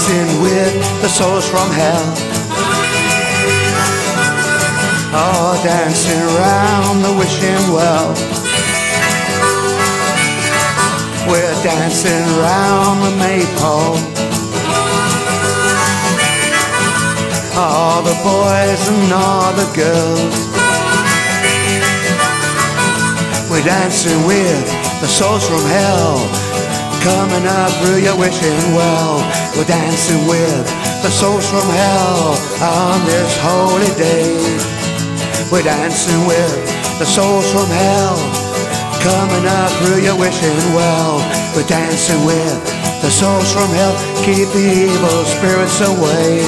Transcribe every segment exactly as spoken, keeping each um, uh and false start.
dancing with the souls from hell. Oh, dancing round the wishing well. We're dancing round the maypole. All the boys and all the girls. We're dancing with the souls from hell, coming up through your wishing well. We're dancing with the souls from hell on this holy day. We're dancing with the souls from hell, coming up through your wishing well. We're dancing with the souls from hell, keep the evil spirits away.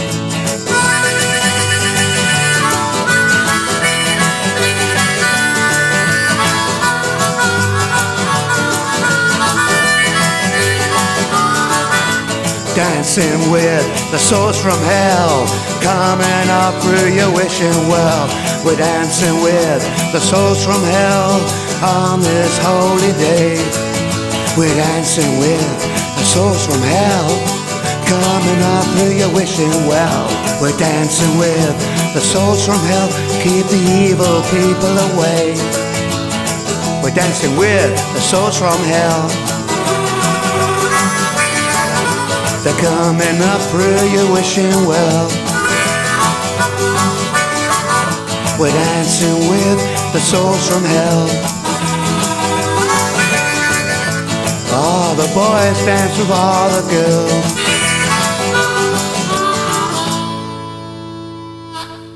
Dancing with the souls from hell, coming up through your wishing well. We're dancing with the souls from hell on this holy day. We're dancing with the souls from hell, coming up through your wishing well. We're dancing with the souls from hell, keep the evil people away. We're dancing with the souls from hell. They're coming up through your wishing well. We're dancing with the souls from hell. All the boys dance with all the girls.